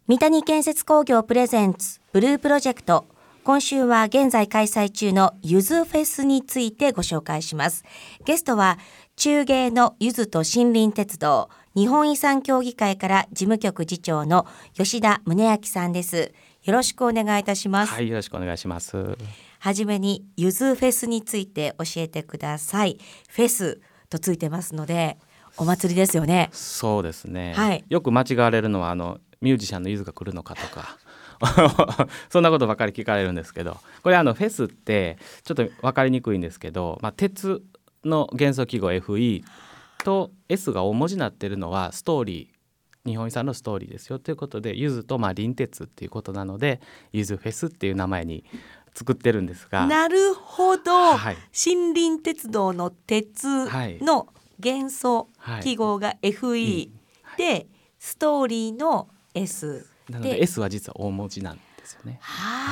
三谷建設工業プレゼンツブループロジェクト。今週は現在開催中のゆずフェスについてご紹介します。ゲストは中芸のゆずと森林鉄道日本遺産協議会から事務局次長の吉田宗明さんです。よろしくお願いいたします。 はい、よろしくお願いします。 はじめにゆずフェスについて教えてください。フェスとついてますのでお祭りですよね。 そうですね、 はい、 よく間違われるのはミュージシャンのゆずが来るのかとかそんなことばかり聞かれるんですけど、これフェスってちょっと分かりにくいんですけど、鉄の元素記号 FE と S が大文字になってるのはストーリー、日本遺産のストーリーですよということで、ゆずと林鉄っていうことなのでゆずフェスっていう名前に作ってるんですが。 なるほど、 はい、 森林鉄道の鉄の元素記号が FE、でストーリーの S なので S は実は大文字なんですよね。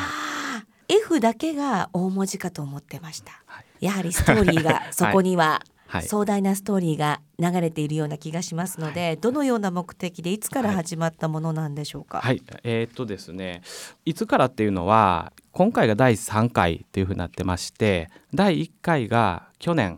F だけが大文字かと思ってました。やはりストーリーがそこには壮大なストーリーが流れているような気がしますので、どのような目的でいつから始まったものなんでしょうか。 ですね、いつからっていうのは今回が第3回というふうになってまして、第1回が去年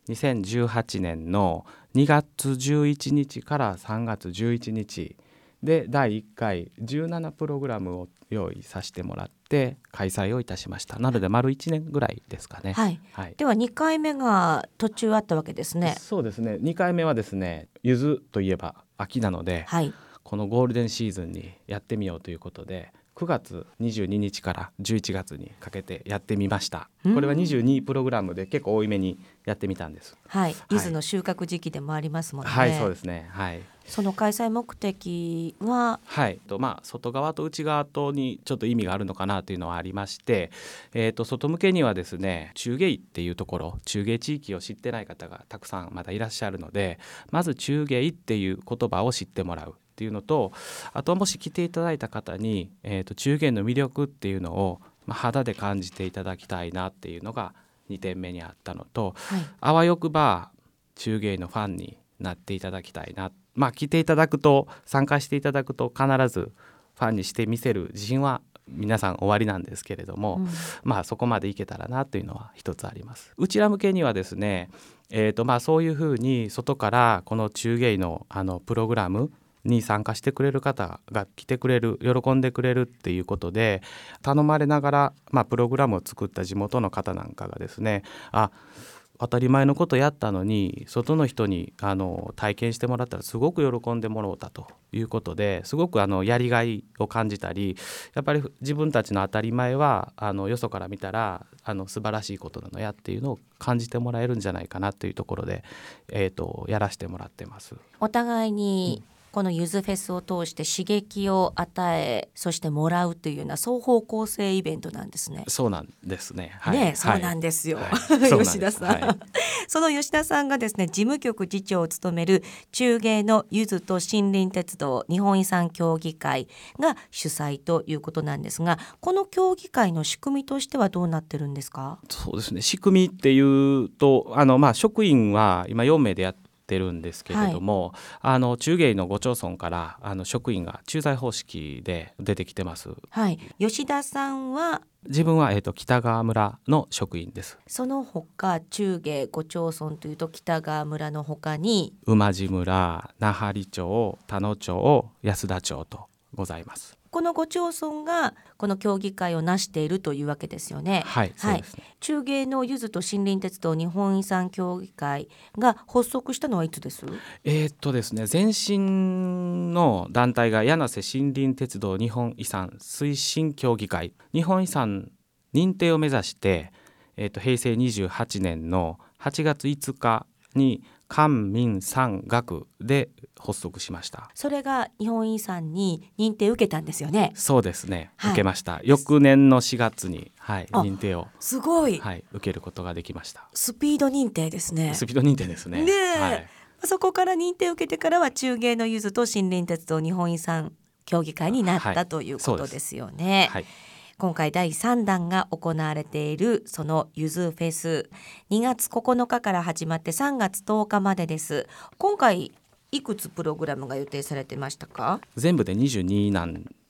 2018年の2月11日から3月11日で第1回17プログラムを用意させてもらって開催をいたしました。なので丸1年ぐらいですかね。 では2回目が途中あったわけですね。 そうですね、2回目はですね、ゆずといえば秋なので、このゴールデンシーズンにやってみようということで9月22日から11月にかけてやってみました。これは22プログラムで結構多いめにやってみたんです。 柚子の収穫時期でもありますもんね。 そうですね。 その開催目的は、 外側と内側とにちょっと意味があるのかなというのはありまして、外向けにはですね、中芸っていうところ、中芸地域を知ってない方がたくさんまだいらっしゃるので、まず中芸っていう言葉を知ってもらうっていうのと、あともし来ていただいた方に、中芸の魅力っていうのを、肌で感じていただきたいなっていうのが2点目にあったのと、あわよくば中芸のファンになっていただきたいな、来ていただくと、参加していただくと必ずファンにしてみせる自信は皆さんおありなんですけれども、そこまでいけたらなというのは一つあります。うちら向けにはですね、そういうふうに外からこの中芸のプログラムに参加してくれる方が来てくれる、喜んでくれるっていうことで頼まれながら、プログラムを作った地元の方なんかがですね、当たり前のことやったのに外の人に体験してもらったらすごく喜んでもらおうたということで、すごくやりがいを感じたり、やっぱり自分たちの当たり前はよそから見たら素晴らしいことなのやっていうのを感じてもらえるんじゃないかなというところで、やらせてもらってます。 お互いにこのゆずフェスを通して刺激を与え、そしてもらうというような双方向性イベントなんですね。 そうなんですね。 そうなんですよ、吉田さん、その吉田さんがですね、事務局次長を務める中芸のゆずと森林鉄道日本遺産協議会が主催ということなんですが、この協議会の仕組みとしてはどうなってるんですか。 そうですね、仕組みっていうと職員は今4名でやってるんですけれども、中芸の5町村から職員が駐在方式で出てきてます。 吉田さんは自分は、北川村の職員です。 その他中芸5町村というと北川村の他に馬路村、奈半利町、田野町、安田町とございます。 この5町村がこの協議会を成しているというわけですよね。 そうですね。 中芸のゆずと森林鉄道日本遺産協議会が発足したのはいつです？ ですね、前身の団体が柳瀬森林鉄道日本遺産推進協議会、日本遺産認定を目指して、平成28年の8月5日に官民産学で発足しました。 それが日本遺産に認定を受けたんですよね。 そうですね、受けました。翌年の4月に、認定をすごい、 受けることができました。 スピード認定ですね。 スピード認定ですね。 そこから認定を受けてからは中芸のゆずと森林鉄道日本遺産協議会になったということですよね。今回第3弾が行われているそのゆずフェス、2月9日から始まって3月10日までです。今回いくつプログラムが予定されてましたか？ 全部で22なん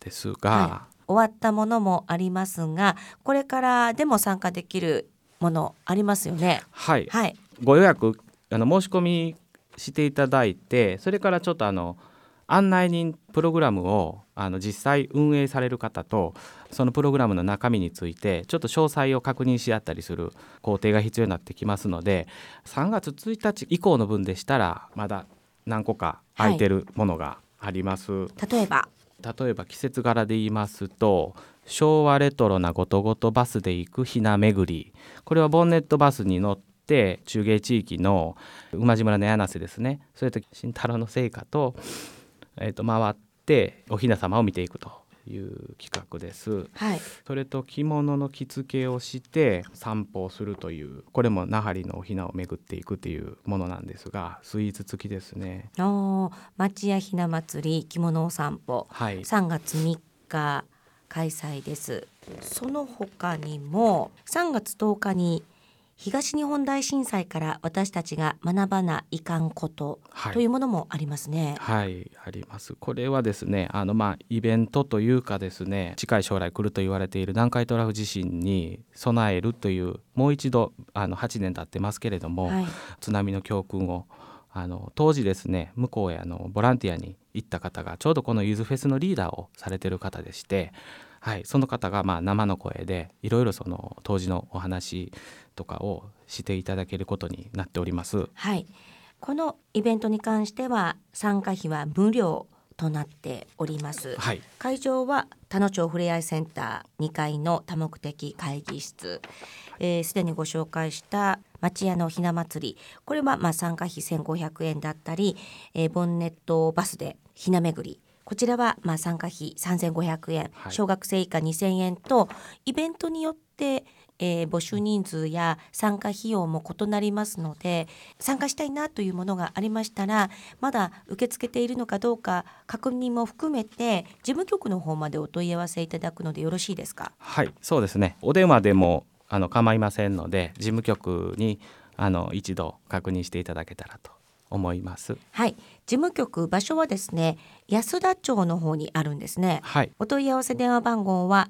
ですが、 はい、終わったものもありますが、これからでも参加できるものありますよね。 はい、 はい、 ご予約申し込みしていただいて、それからちょっと案内人プログラムを実際運営される方とそのプログラムの中身についてちょっと詳細を確認し合ったりする工程が必要になってきますので、3月1日以降の分でしたらまだ何個か空いてるものがあります。 例えば季節柄で言いますと、昭和レトロなごとごとバスで行くひな巡り、これはボンネットバスに乗って中芸地域の馬路村の柳瀬ですね、それと新太郎の聖火と、回ってお雛様を見ていくという企画です、 はい、 それと着物の着付けをして散歩をするという、これも那覇のお雛を巡っていくというものなんですが、スイーツ付きですね。 町屋ひな祭り着物お散歩、 はい、 3月3日開催です。その他にも3月10日に東日本大震災から私たちが学ばないかんことというものもありますね。 はい、あります。これはですね、イベントというかですね、近い将来来ると言われている南海トラフ地震に備えるという、もう一度8年経ってますけれども、はい、津波の教訓を当時ですね、向こうへボランティアに行った方がちょうどこのゆずフェスのリーダーをされている方でして、はい、その方が生の声でいろいろその当時のお話とかをしていただけることになっております。 はい、このイベントに関しては参加費は無料となっております、 はい、 会場は田野町ふれあいセンター2階の多目的会議室、すでにご紹介した町屋のひな祭り、これは参加費1500円だったり、ボンネットバスでひな巡り、こちらは参加費3500円、はい、小学生以下2000円とイベントによって募集人数や参加費用も異なりますので、参加したいなというものがありましたらまだ受け付けているのかどうか確認も含めて事務局の方までお問い合わせいただくのでよろしいですか？ はい、そうですね、お電話でも構いませんので、事務局に一度確認していただけたらと思います。 はい、事務局場所はですね、安田町の方にあるんですね。 はい、 お問い合わせ電話番号は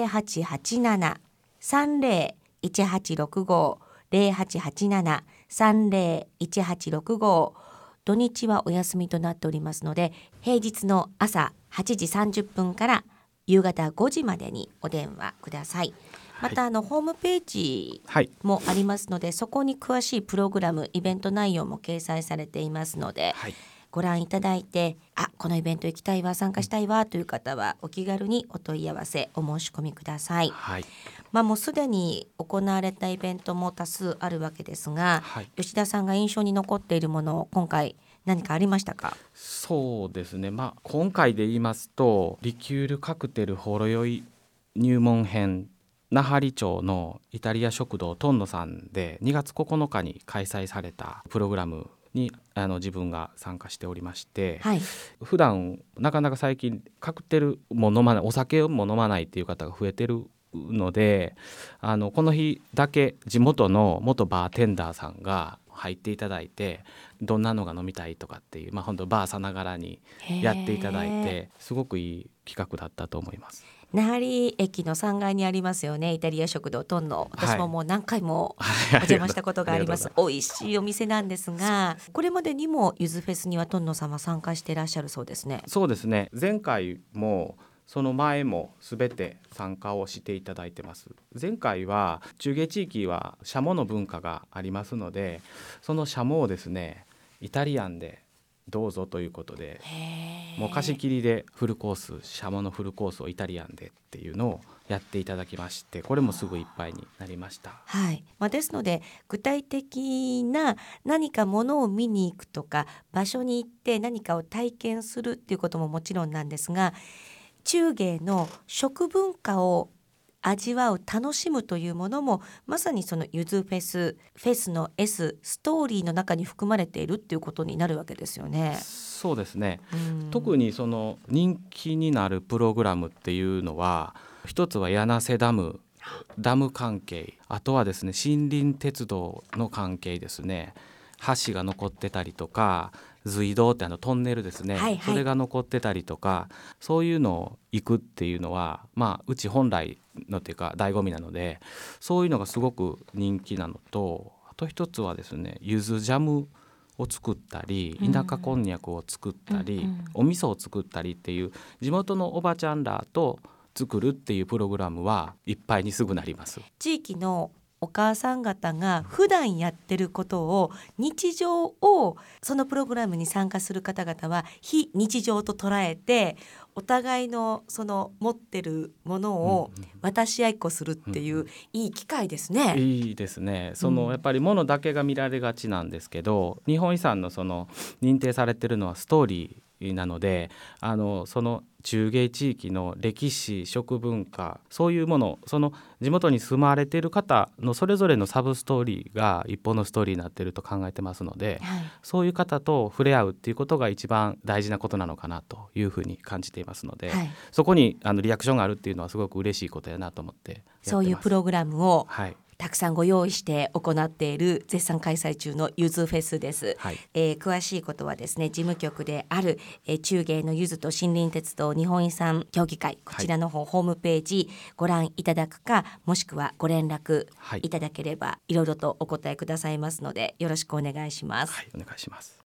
0887-301865 0887-301865、土日はお休みとなっておりますので、平日の朝8時30分から夕方5時までにお電話ください。またホームページもありますので、そこに詳しいプログラム、イベント内容も掲載されていますので、ご覧いただいて、このイベント行きたいわ、参加したいわという方はお気軽にお問い合わせ、お申し込みください。もうすでに行われたイベントも多数あるわけですが、吉田さんが印象に残っているもの、今回何かありましたか？ そうですね、今回で言いますと、リキュールカクテルほろ酔い入門編、那覇町のイタリア食堂トンノさんで2月9日に開催されたプログラムに自分が参加しておりまして、普段なかなか最近カクテルも飲まない、お酒も飲まないっていう方が増えてるので、この日だけ地元の元バーテンダーさんが入っていただいて、どんなのが飲みたいとかっていう、本当バーさながらにやっていただいて、すごくいい企画だったと思います。 那覇駅の3階にありますよね、イタリア食堂トンノ。私ももう何回もお邪魔したことがあります。美味しいお店なんですが、これまでにもゆずフェスにはトンノ様参加していらっしゃるそうですね。 そうですね、前回もその前もすべて参加をしていただいてます。前回は中芸地域はシャモの文化がありますので、そのシャモをですね、イタリアンでどうぞということで、もう貸し切りでフルコース、シャモのフルコースをイタリアンでっていうのをやっていただきまして、これもすぐいっぱいになりました。 ですので具体的な何かものを見に行くとか、場所に行って何かを体験するっていうことももちろんなんですが、中芸の食文化を味わう、楽しむというものもまさにそのゆずフェスの S ストーリーの中に含まれているっていうことになるわけですよね。 そうですね、特にその人気になるプログラムっていうのは、一つは柳瀬ダム関係、あとはですね森林鉄道の関係ですね、橋が残ってたりとか隧道ってトンネルですね、 はいはい、 それが残ってたりとか、そういうのを行くっていうのはうち本来のっていうか醍醐味なので、そういうのがすごく人気なのと、あと一つはですね、柚子ジャムを作ったり、田舎こんにゃくを作ったり、お味噌を作ったりっていう地元のおばちゃんらと作るっていうプログラムはいっぱいにすぐなります。 地域のお母さん方が普段やってることを、日常をそのプログラムに参加する方々は非日常と捉えて、お互いのその持ってるものを渡し合いっこするっていう、いい機会ですね。 いいですね。やっぱり物だけが見られがちなんですけど、日本遺産の認定されてるのはストーリーなので、その中芸地域の歴史、食文化、そういうもの、その地元に住まわれている方のそれぞれのサブストーリーが一本のストーリーになっていると考えてますので、 はい、 そういう方と触れ合うっていうことが一番大事なことなのかなというふうに感じていますので、 はい、 そこにリアクションがあるっていうのはすごく嬉しいことやなと思ってやってます。 そういうプログラムを、 はい、 たくさんご用意して行っている絶賛開催中のゆずフェスです、 はい。 詳しいことはですね、事務局である、中芸のゆずと森林鉄道日本遺産協議会、こちらの方、ホームページご覧いただくか、もしくはご連絡いただければ、いろいろとお答えくださいますので、よろしくお願いします。 はい、お願いします。